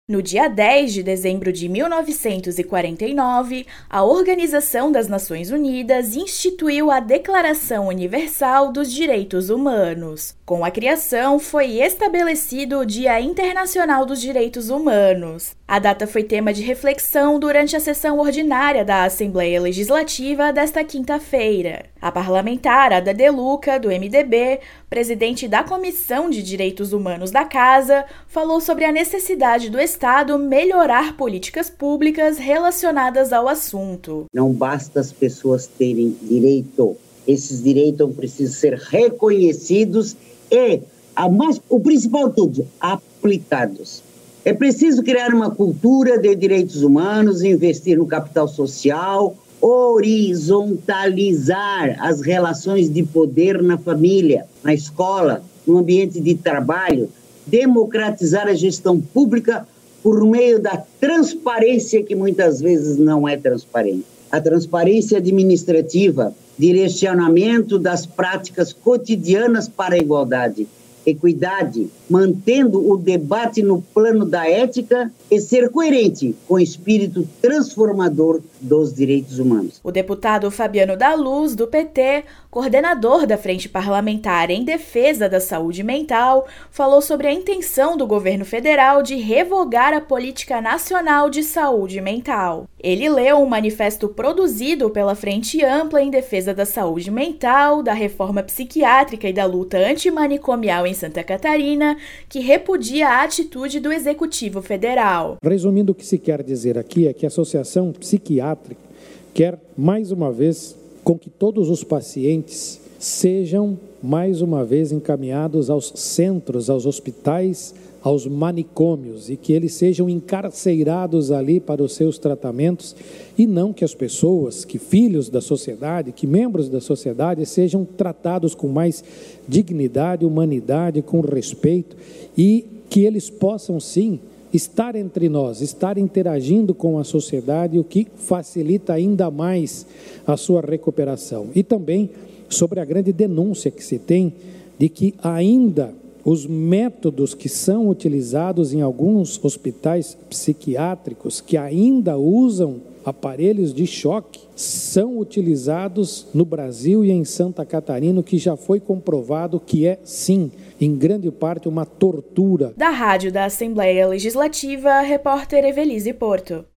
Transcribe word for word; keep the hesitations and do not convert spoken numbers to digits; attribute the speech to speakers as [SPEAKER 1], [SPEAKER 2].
[SPEAKER 1] No dia dez de dezembro de mil novecentos e quarenta e nove, a Organização das Nações Unidas instituiu a Declaração Universal dos Direitos Humanos. Com a criação, foi estabelecido o Dia Internacional dos Direitos Humanos. A data foi tema de reflexão durante a sessão ordinária da Assembleia Legislativa desta quinta-feira. A parlamentar Ada De Luca, do M D B, presidente da Comissão de Direitos Humanos da Casa, falou sobre a necessidade do Estado melhorar políticas públicas relacionadas ao assunto.
[SPEAKER 2] Não basta as pessoas terem direito, esses direitos precisam ser reconhecidos e, a mais, o principal de tudo, aplicados. É preciso criar uma cultura de direitos humanos, investir no capital social, horizontalizar as relações de poder na família, na escola, no ambiente de trabalho, democratizar a gestão pública por meio da transparência, que muitas vezes não é transparente. A transparência administrativa, direcionamento das práticas cotidianas para a igualdade, equidade, mantendo o debate no plano da ética e ser coerente com o espírito transformador dos direitos humanos.
[SPEAKER 1] O deputado Fabiano da Luz, do P T, coordenador da Frente Parlamentar em Defesa da Saúde Mental, falou sobre a intenção do governo federal de revogar a Política Nacional de Saúde Mental. Ele leu um manifesto produzido pela Frente Ampla em Defesa da Saúde Mental, da reforma psiquiátrica e da luta antimanicomial em Santa Catarina, que repudia a atitude do Executivo Federal.
[SPEAKER 3] Resumindo, o que se quer dizer aqui é que a Associação Psiquiátrica quer, mais uma vez, com que todos os pacientes sejam, mais uma vez, encaminhados aos centros, aos hospitais, aos manicômios, e que eles sejam encarcerados ali para os seus tratamentos, e não que as pessoas, que filhos da sociedade, que membros da sociedade, sejam tratados com mais dignidade, humanidade, com respeito, e que eles possam, sim, estar entre nós, estar interagindo com a sociedade, o que facilita ainda mais a sua recuperação. E também sobre a grande denúncia que se tem de que ainda os métodos que são utilizados em alguns hospitais psiquiátricos, que ainda usam aparelhos de choque, são utilizados no Brasil e em Santa Catarina, que já foi comprovado que é, sim, em grande parte, uma tortura.
[SPEAKER 1] Da Rádio da Assembleia Legislativa, repórter Evelise Porto.